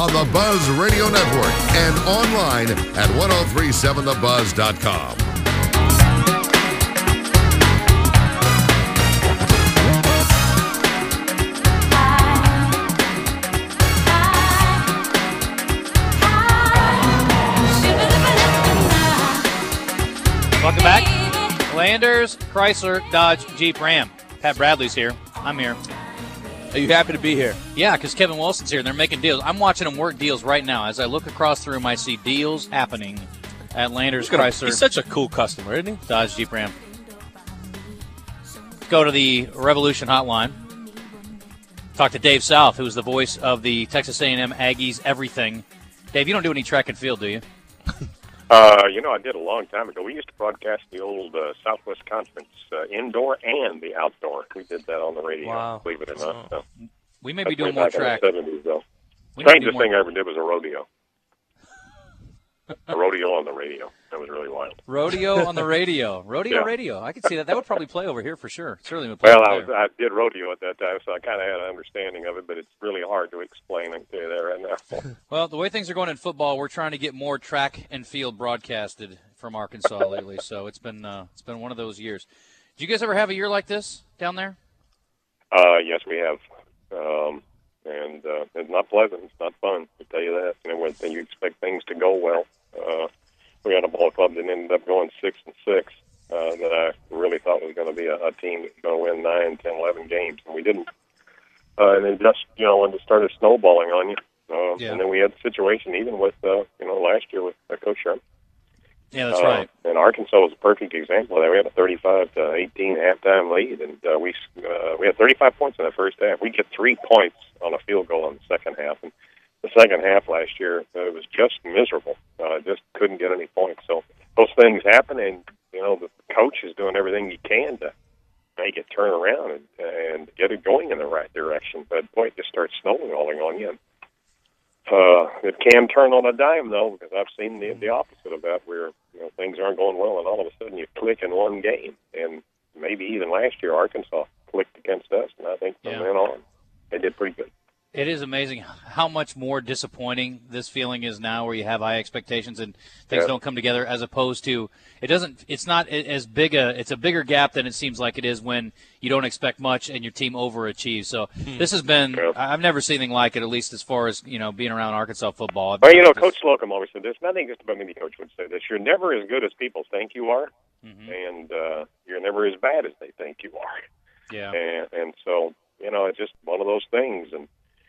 on the Buzz Radio Network and online at 1037thebuzz.com. Welcome back. Landers, Chrysler, Dodge, Jeep, Ram. Pat Bradley's here. I'm here. Are you happy to be here? Yeah, because Kevin Wilson's here, and they're making deals. I'm watching them work deals right now. As I look across the room, I see deals happening at Landers, Chrysler. He's such a cool customer, isn't he? Dodge, Jeep, Ram. Go to the Revolution hotline. Talk to Dave South, who's the voice of the Texas A&M Aggies everything. Dave, you don't do any track and field, do you? I did a long time ago. We used to broadcast the old Southwest Conference indoor and the outdoor. We did that on the radio, Wow. believe it or not. So. We may be doing more track. In the 70s, though. Strangest thing I ever did was a rodeo. A rodeo on the radio. That was really wild. Rodeo on the radio. Radio. I can see that. That would probably play over here for sure. Certainly would play over there. I did rodeo at that time, so I kind of had an understanding of it, but it's really hard to explain it to you there right now. Well, the way things are going in football, we're trying to get more track and field broadcasted from Arkansas lately, so it's been one of those years. Did you guys ever have a year like this down there? Yes, we have. And it's not pleasant. It's not fun, to tell you that. When you expect things to go well. We had a ball club that ended up going 6-6 that I really thought was going to be a team that was going to win 9, 10, 11 games, and we didn't. And then just, when it started snowballing on you. And then we had the situation even with, last year with Coach Sherman. Yeah, that's right. And Arkansas was a perfect example of that. We had a 35-18 halftime lead, and we had 35 points in the first half. We get 3 points on a field goal in the second half, and the second half last year it was just miserable. Just couldn't get any points. So those things happen, and the coach is doing everything he can to make it turn around and get it going in the right direction. But boy, it just starts snowballing on you. It can turn on a dime, though, because I've seen the opposite of that, where things aren't going well, and all of a sudden you click in one game. And maybe even last year Arkansas clicked against us, and I think from then on they did pretty good. It is amazing how much more disappointing this feeling is now, where you have high expectations and things don't come together, as opposed to it's not as big it's a bigger gap than it seems like it is when you don't expect much and your team overachieves. So this has been, I've never seen anything like it, at least as far as, being around Arkansas football. Well, Coach Slocum always said this, and I think just about any coach would say this: you're never as good as people think you are, and you're never as bad as they think you are. Yeah. And so, it's just one of those things. And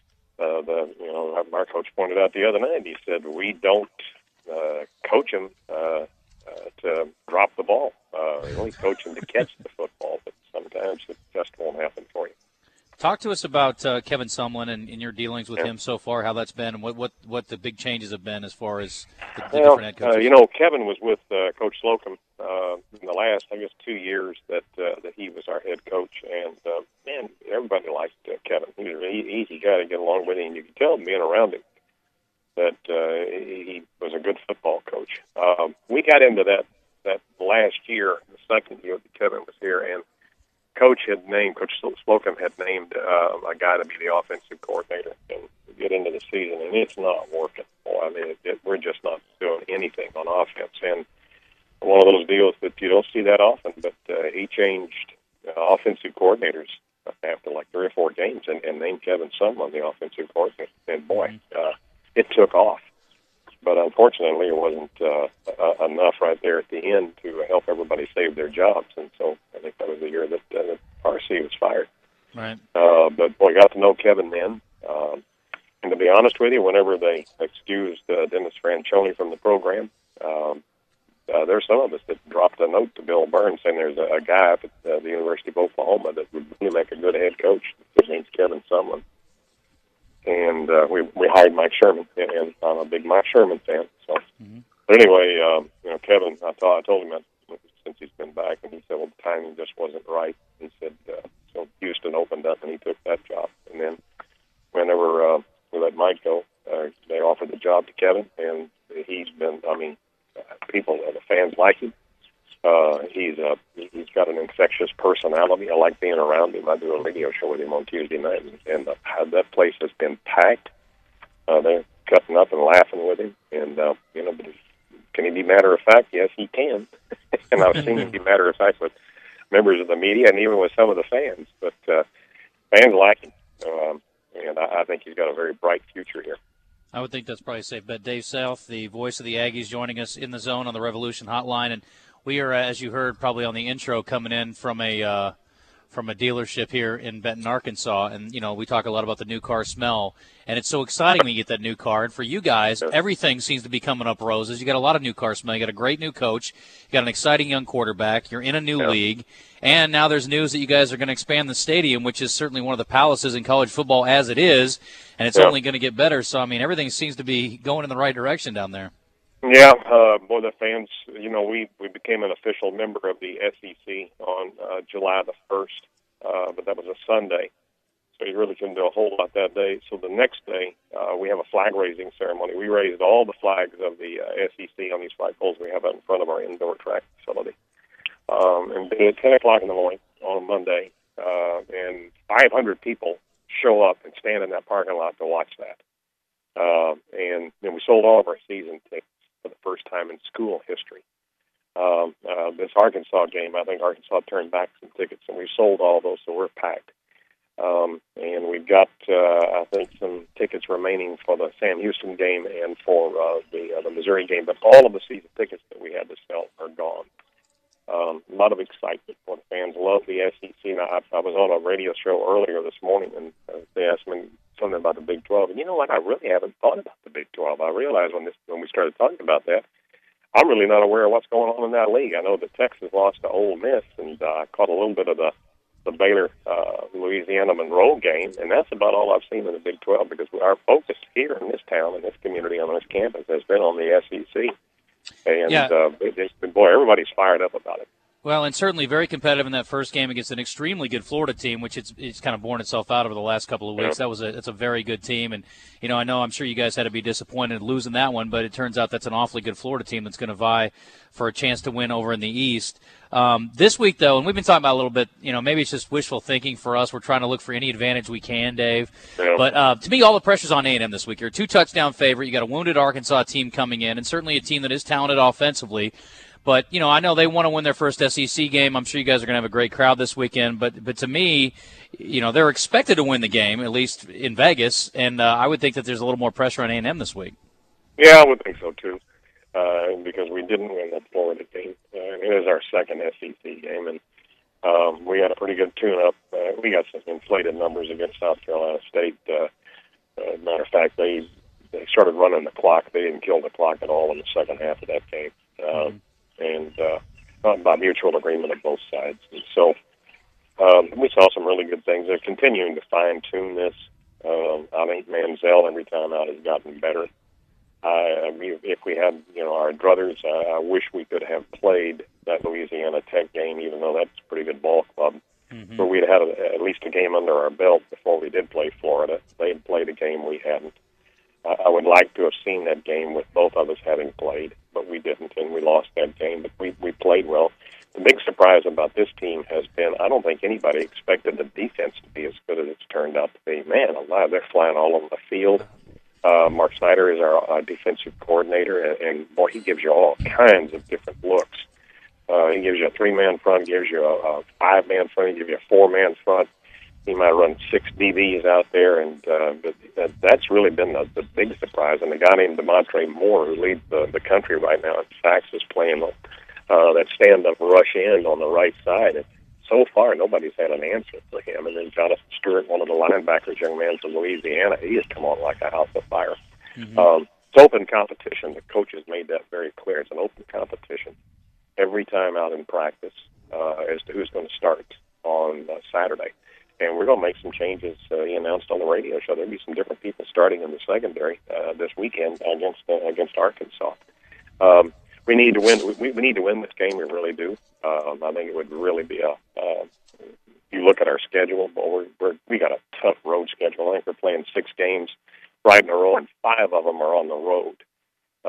our coach pointed out the other night, he said, we don't coach him to drop the ball. We only coach him to catch the football, but sometimes it just won't happen for you. Talk to us about Kevin Sumlin and your dealings with him so far, how that's been, and what the big changes have been as far as the different head coaches. Kevin was with Coach Slocum in the last, 2 years that he was our head coach, and everybody liked Kevin. He was an easy guy to get along with, and you could tell being around him that he was a good football coach. We got into that last year, the second year that Kevin was here, and Coach Slocum had named a guy to be the offensive coordinator, and we get into the season, and it's not working. We're just not doing anything on offense, and one of those deals that you don't see that often, but he changed offensive coordinators after like 3 or 4 games and named Kevin Sumlin the offensive coordinator, and boy, it took off. But unfortunately, it wasn't enough right there at the end to help everybody save their jobs. And so I think that was the year that RC was fired. Right. But boy, got to know Kevin then. And to be honest with you, whenever they excused Dennis Franchione from the program, there's some of us that dropped a note to Bill Burns saying there's a guy up at the University of Oklahoma that would really make a good head coach. His name's Kevin Sumlin. And we hired Mike Sherman, and I'm a big Mike Sherman fan. So, But anyway, Kevin, I told him that since he's been back, and he said, well, the timing just wasn't right. He said, so Houston opened up, and he took that job. And then whenever we let Mike go, they offered the job to Kevin, and he's been, the fans like him. He's got an infectious personality. I like being around him. I do a radio show with him on Tuesday night, and that place has been packed. They're cutting up and laughing with him. And but can he be matter of fact? Yes, he can. And I've seen him be matter of fact with members of the media and even with some of the fans. But fans like him, and I think he's got a very bright future here. I would think that's probably a safe bet. Dave South, the voice of the Aggies, joining us in the zone on the Revolution Hotline, and we are, as you heard probably on the intro, coming in from a dealership here in Benton, Arkansas, and we talk a lot about the new car smell, and it's so exciting when you get that new car. And for you guys, everything seems to be coming up roses. You got a lot of new car smell. You got a great new coach. You got an exciting young quarterback. You're in a new league, and now there's news that you guys are going to expand the stadium, which is certainly one of the palaces in college football as it is, and it's only going to get better. So I mean, everything seems to be going in the right direction down there. Yeah, boy, the fans, we became an official member of the SEC on July the 1st, but that was a Sunday, so you really couldn't do a whole lot that day. So the next day, we have a flag-raising ceremony. We raised all the flags of the SEC on these flagpoles we have out in front of our indoor track facility. And at 10 o'clock in the morning on Monday, and 500 people show up and stand in that parking lot to watch that. And then we sold all of our season tickets for the first time in school history. This Arkansas game, I think Arkansas turned back some tickets, and we sold all those, so we're packed. And we've got, I think, some tickets remaining for the Sam Houston game and for the Missouri game, but all of the season tickets that we had to sell are gone. A lot of excitement for the fans. Love the SEC. Now, I was on a radio show earlier this morning, and they asked me something about the Big 12. And you know what? I really haven't thought about the Big 12. I realized when we started talking about that, I'm really not aware of what's going on in that league. I know that Texas lost to Ole Miss, and I caught a little bit of the Baylor, Louisiana Monroe game, and that's about all I've seen in the Big 12 because our focus here in this town, in this community, on this campus has been on the SEC. And boy, everybody's fired up about it. Well, and certainly very competitive in that first game against an extremely good Florida team, which it's kind of borne itself out over the last couple of weeks. It's a very good team, and I'm sure you guys had to be disappointed losing that one, but it turns out that's an awfully good Florida team that's going to vie for a chance to win over in the East. This week, though, and we've been talking about a little bit, maybe it's just wishful thinking for us. We're trying to look for any advantage we can, Dave. Yeah. But to me, all the pressure's on A&M this week. You're a 2-touchdown favorite. You got a wounded Arkansas team coming in, and certainly a team that is talented offensively. But, I know they want to win their first SEC game. I'm sure you guys are going to have a great crowd this weekend. But to me, they're expected to win the game, at least in Vegas. And I would think that there's a little more pressure on A&M this week. Yeah, I would think so, too, because we didn't win that Florida game. It is our second SEC game, and we had a pretty good tune-up. We got some inflated numbers against South Carolina State. Matter of fact, they started running the clock. They didn't kill the clock at all in the second half of that game. And by mutual agreement of both sides. And so we saw some really good things. They're continuing to fine-tune this. I think Manziel every time out has gotten better. If we had, our druthers, I wish we could have played that Louisiana Tech game, even though that's a pretty good ball club. Mm-hmm. Where we'd had at least a game under our belt before we did play Florida. They had played a game we hadn't. I would like to have seen that game with both of us having played, but we didn't, and we lost that game. But we played well. The big surprise about this team has been I don't think anybody expected the defense to be as good as it's turned out to be. Man alive, they're flying all over the field. Mark Snyder is our defensive coordinator, and boy, he gives you all kinds of different looks. He gives you a 3-man front, gives you a 5-man front, he gives you a 4-man front. He might run 6 DBs out there, and that's really been the big surprise. And a guy named Demontre Moore, who leads the country right now in sacks, is playing that stand-up rush end on the right side. And so far, nobody's had an answer for him. And then Jonathan Stewart, one of the linebackers, young man from Louisiana, he has come on like a house of fire. Mm-hmm. It's open competition. The coaches made that very clear. It's an open competition every time out in practice as to who's going to start on Saturday. And we're going to make some changes. He announced on the radio show there'll be some different people starting in the secondary this weekend against Arkansas. We need to win. We need to win this game. We really do. I think it would really be you look at our schedule, but we got a tough road schedule. I think we're playing 6 games right in a row, and 5 of them are on the road.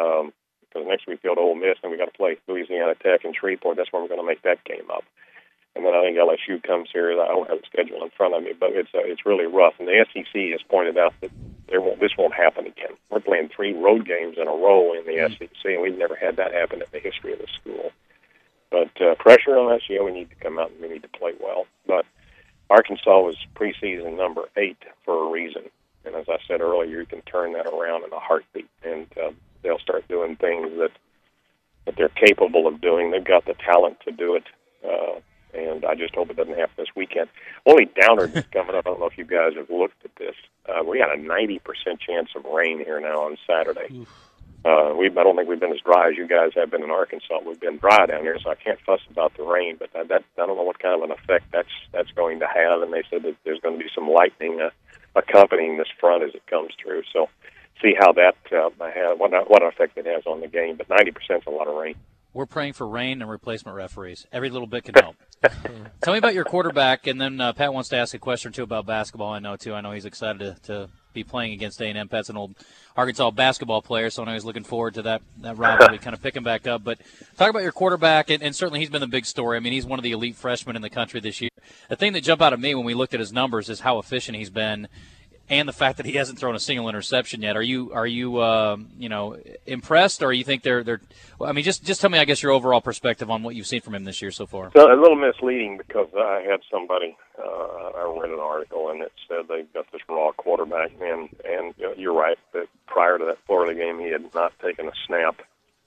Because next week we go to Ole Miss, and we got to play Louisiana Tech and Shreveport. That's where we're going to make that game up. And then I think LSU comes here. I don't have the schedule in front of me, but it's really rough. And the SEC has pointed out that this won't happen again. We're playing 3 road games in a row in the SEC, and we've never had that happen in the history of the school. But pressure on us, we need to come out and we need to play well. But Arkansas was preseason number 8 for a reason. And as I said earlier, you can turn that around in a heartbeat, and they'll start doing things that they're capable of doing. They've got the talent to do it, and I just hope it doesn't happen this weekend. Only downer that's coming up, I don't know if you guys have looked at this. We got a 90% chance of rain here now on Saturday. I don't think we've been as dry as you guys have been in Arkansas. We've been dry down here, so I can't fuss about the rain, but I don't know what kind of an effect that's going to have, and they said that there's going to be some lightning accompanying this front as it comes through. So see how that what effect it has on the game. But 90% is a lot of rain. We're praying for rain and replacement referees. Every little bit can help. Tell me about your quarterback, and then Pat wants to ask a question or two about basketball. I know he's excited to be playing against A&M. Pat's an old Arkansas basketball player, so I know he's looking forward to that rivalry kind of picking back up. But talk about your quarterback, and certainly he's been the big story. I mean, he's one of the elite freshmen in the country this year. The thing that jumped out at me when we looked at his numbers is how efficient he's been, and the fact that he hasn't thrown a single interception yet. Are you impressed, or you think they're? I mean, just tell me, I guess, your overall perspective on what you've seen from him this year so far. So a little misleading because I had somebody, I read an article and it said they've got this raw quarterback, and you're right that prior to that Florida game he had not taken a snap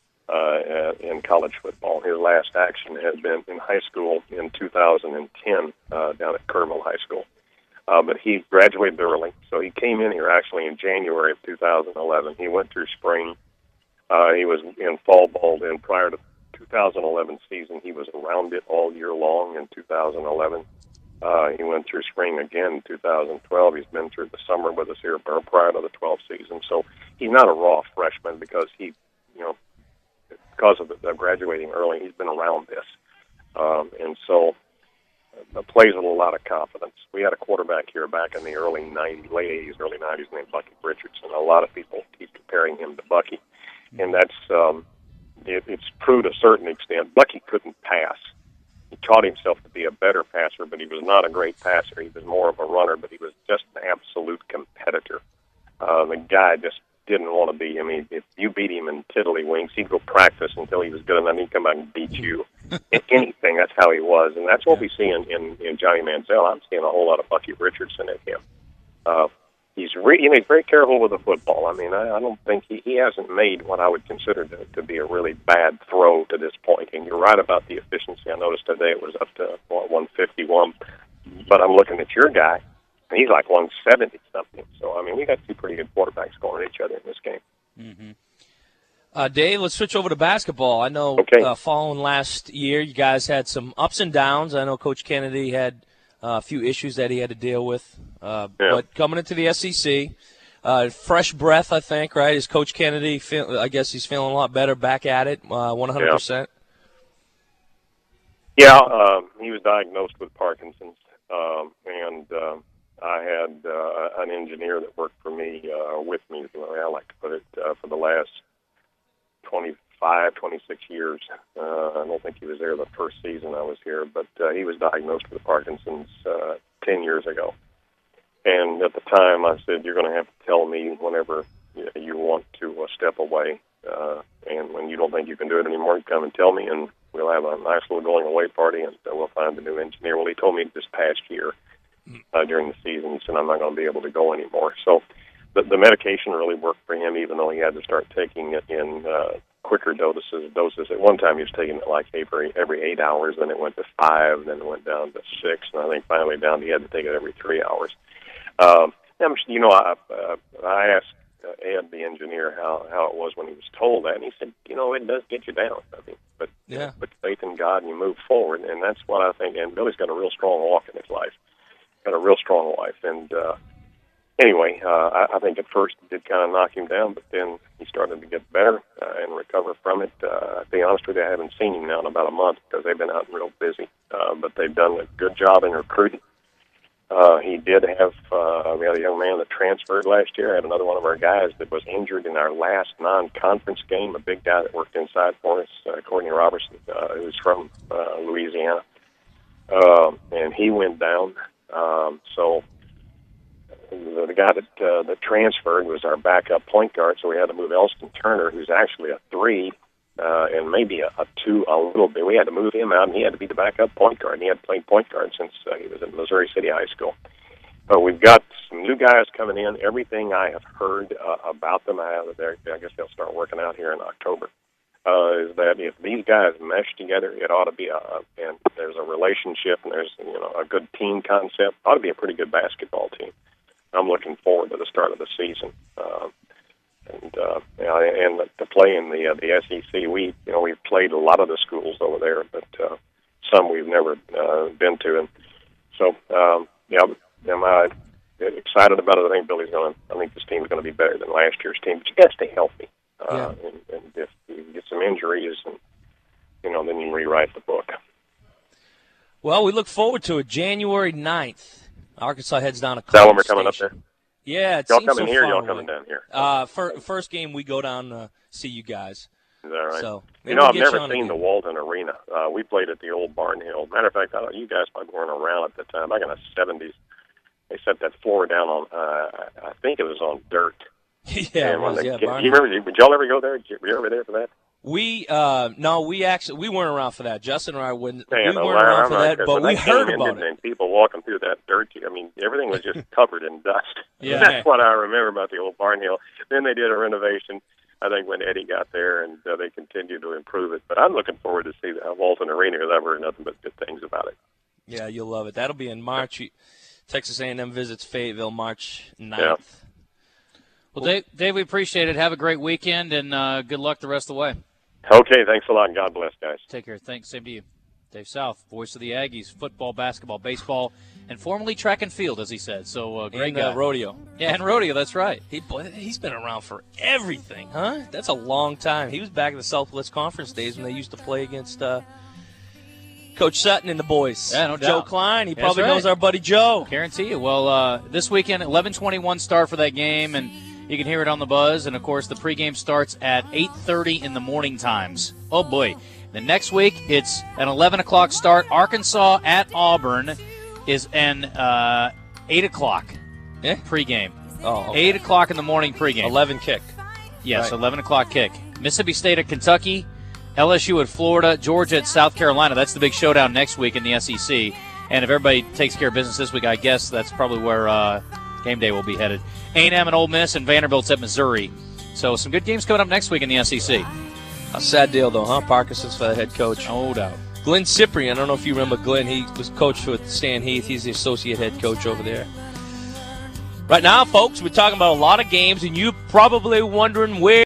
in college football. His last action had been in high school in 2010 down at Kerrville High School. But he graduated early, so he came in here actually in January of 2011. He went through spring. He was in fall ball then. Prior to 2011 season, he was around it all year long in 2011. He went through spring again in 2012. He's been through the summer with us here prior to the 12th season. So he's not a raw freshman because because of the graduating early, he's been around this. And so plays with a lot of confidence. We had a quarterback here back in the late 80s, early 90s, named Bucky Richardson. A lot of people keep comparing him to Bucky, and that's it's true to a certain extent. Bucky couldn't pass. He taught himself to be a better passer, but he was not a great passer. He was more of a runner, but he was just an absolute competitor. The guy just didn't want to be. I mean, if you beat him in tiddlywinks, he'd go practice until he was good enough. He'd come out and beat you. Anything, that's how he was, and that's what we see in Johnny Manziel. I'm seeing a whole lot of Bucky Richardson in him. He's very careful with the football. I mean, I don't think he hasn't made what I would consider to be a really bad throw to this point. And you're right about the efficiency. I noticed today it was up to 151, but I'm looking at your guy, and he's like 170 something. So I mean, we got 2 pretty good quarterbacks going at each other in this game. Mm-hmm. Dave, let's switch over to basketball. I know following last year, you guys had some ups and downs. I know Coach Kennedy had a few issues that he had to deal with. But coming into the SEC, fresh breath, I think, right? Is Coach Kennedy, I guess he's feeling a lot better back at it, 100%? Yeah, he was diagnosed with Parkinson's, and I had an engineer that worked for me, with me, the way I like to put it, for the last 26 years. I don't think he was there the first season I was here, but he was diagnosed with Parkinson's 10 years ago. And at the time, I said, you're going to have to tell me whenever you want to step away. And when you don't think you can do it anymore, you come and tell me, and we'll have a nice little going-away party, and we'll find a new engineer. Well, he told me this past year during the season, he said, I'm not going to be able to go anymore. So the medication really worked for him, even though he had to start taking it in quicker doses. At one time, he was taking it like every 8 hours, then it went to 5, then it went down to 6, and I think finally he had to take it every 3 hours. I asked Ed, the engineer, how it was when he was told that, and he said, it does get you down. I mean, but put faith in God and you move forward, and that's what I think. And Billy's got a real strong walk in his life, and anyway, I think at first it did kind of knock him down, but then he started to get better and recover from it. To be honest with you, I haven't seen him now in about a month because they've been out real busy, but they've done a good job in recruiting. He did have, we had a young man that transferred last year. I had another one of our guys that was injured in our last non-conference game, a big guy that worked inside for us, Courtney Robertson, who's from Louisiana. and he went down. So the guy that transferred was our backup point guard, so we had to move Elston Turner, who's actually a 3, and maybe a 2 a little bit. We had to move him out, and he had to be the backup point guard, and he had played point guard since he was in Missouri City High School. But we've got some new guys coming in. Everything I have heard about them, I guess they'll start working out here in October, is that if these guys mesh together, it ought to be and there's a relationship and there's a good team concept, it ought to be a pretty good basketball team. I'm looking forward to the start of the season, and to play in the SEC. We've played a lot of the schools over there, but some we've never been to, and so am I excited about it? I think this team is going to be better than last year's team, but you got to stay healthy, and if you get some injuries, and then you rewrite the book. Well, we look forward to it. January 9th. Arkansas heads down to College Station. That when we're coming up there? Yeah, it y'all seems coming so here? far Y'all away. coming down here? First game we go down to see you guys. Is that right? So I've never seen the Walton Arena. We played at the old Barn Hill. Matter of fact, you guys probably weren't around at the time. Back in the 70s, they set that floor down on. I think it was on dirt. Yeah, it was. You remember? Did y'all ever go there? Were you ever there for that? We we weren't around for that. Justin and I wouldn't. We weren't around for that, but we heard about it. And people walking through that dirt. Everything was just covered in dust. Yeah, that's what I remember about the old Barn Hill. Then they did a renovation, I think, when Eddie got there, and they continued to improve it. But I'm looking forward to see the Walton Arena, because I've heard nothing but good things about it. Yeah, you'll love it. That'll be in March. Texas A&M visits Fayetteville March 9th. Yeah. Well, Dave, we appreciate it. Have a great weekend, and good luck the rest of the way. Okay, thanks a lot, and God bless, guys. Take care. Thanks. Same to you. Dave South, voice of the Aggies, football, basketball, baseball, and formerly track and field, as he said. So great guy. Rodeo. Yeah, and rodeo. That's right. He's been around for everything, huh? That's a long time. He was back in the Southwest Conference days when they used to play against Coach Sutton and the boys. Yeah, no doubt. Joe Klein. He probably knows our buddy Joe. Guarantee you. Well, this weekend, 11:21 start for that game, and you can hear it on the Buzz. And, of course, the pregame starts at 8:30 in the morning times. Oh, boy. The next week, it's an 11 o'clock start. Arkansas at Auburn is an 8 o'clock pregame. Oh, okay. 8 o'clock in the morning pregame. 11 kick. Yes, right. 11 o'clock kick. Mississippi State at Kentucky, LSU at Florida, Georgia at South Carolina. That's the big showdown next week in the SEC. And if everybody takes care of business this week, I guess that's probably where game day will be headed. A&M at Ole Miss, and Vanderbilt's at Missouri. So some good games coming up next week in the SEC. A sad deal, though, huh? Parkinson's for the head coach. No doubt. Glenn Cyprian, I don't know if you remember Glenn. He was coached with Stan Heath. He's the associate head coach over there. Right now, folks, we're talking about a lot of games, and you're probably wondering where